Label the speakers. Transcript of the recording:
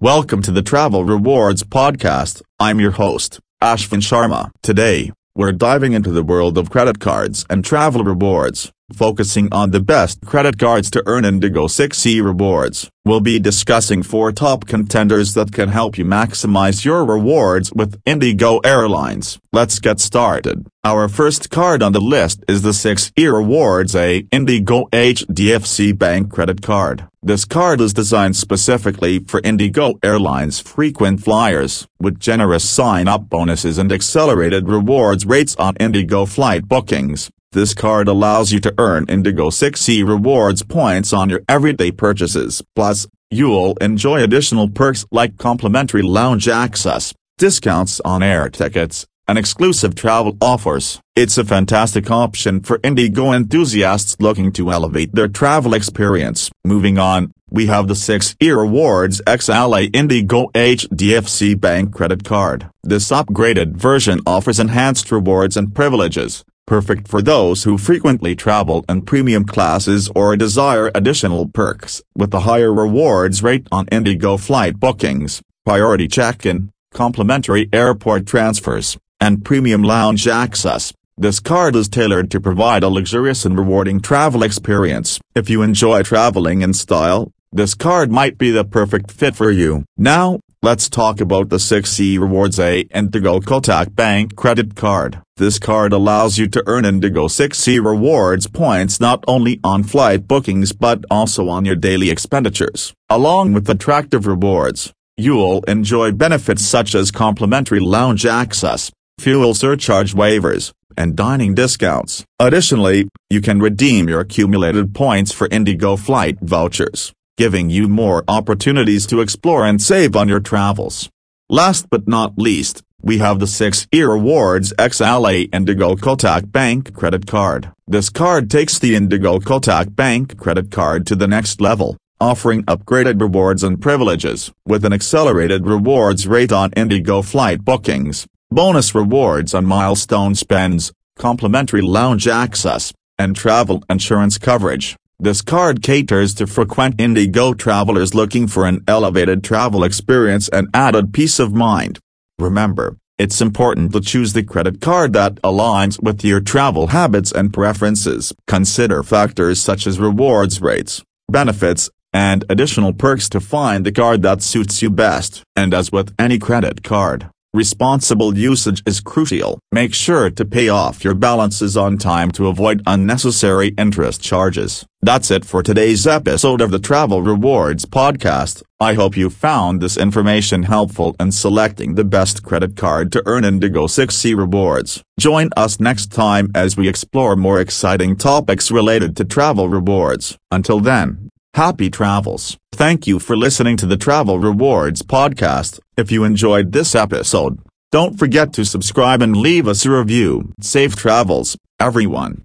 Speaker 1: Welcome to the Travel Rewards Podcast. I'm your host, Ashvin Sharma. Today, we're diving into the world of credit cards and travel rewards, focusing on the best credit cards to earn Indigo 6C rewards. We'll be discussing 4 top contenders that can help you maximize your rewards with Indigo Airlines. Let's get started. Our first card on the list is the 6E Rewards A Indigo HDFC Bank Credit Card. This card is designed specifically for Indigo Airlines frequent flyers, with generous sign-up bonuses and accelerated rewards rates on Indigo flight bookings. This card allows you to earn Indigo 6C rewards points on your everyday purchases. Plus, you'll enjoy additional perks like complimentary lounge access, discounts on air tickets, and exclusive travel offers. It's a fantastic option for Indigo enthusiasts looking to elevate their travel experience. Moving on, we have the 6E Rewards XLA Indigo HDFC Bank Credit Card. This upgraded version offers enhanced rewards and privileges, perfect for those who frequently travel in premium classes or desire additional perks. With a higher rewards rate on Indigo flight bookings, priority check-in, complimentary airport transfers, and premium lounge access, this card is tailored to provide a luxurious and rewarding travel experience. If you enjoy traveling in style, this card might be the perfect fit for you. Now, let's talk about the 6E Rewards A Indigo Kotak Bank Credit Card. This card allows you to earn Indigo 6C rewards points not only on flight bookings but also on your daily expenditures. Along with attractive rewards, you'll enjoy benefits such as complimentary lounge access, fuel surcharge waivers, and dining discounts. Additionally, you can redeem your accumulated points for Indigo flight vouchers, giving you more opportunities to explore and save on your travels. Last but not least, we have the 6E Rewards XLA Indigo Kotak Bank Credit Card. This card takes the Indigo Kotak Bank Credit Card to the next level, offering upgraded rewards and privileges. With an accelerated rewards rate on Indigo flight bookings, bonus rewards on milestone spends, complimentary lounge access, and travel insurance coverage, this card caters to frequent Indigo travelers looking for an elevated travel experience and added peace of mind. Remember, it's important to choose the credit card that aligns with your travel habits and preferences. Consider factors such as rewards rates, benefits, and additional perks to find the card that suits you best. And as with any credit card, responsible usage is crucial. Make sure to pay off your balances on time to avoid unnecessary interest charges. That's it for today's episode of the Travel Rewards Podcast. I hope you found this information helpful in selecting the best credit card to earn Indigo 6C rewards. Join us next time as we explore more exciting topics related to travel rewards. Until then, happy travels. Thank you for listening to the Travel Rewards Podcast. If you enjoyed this episode, don't forget to subscribe and leave us a review. Safe travels, everyone.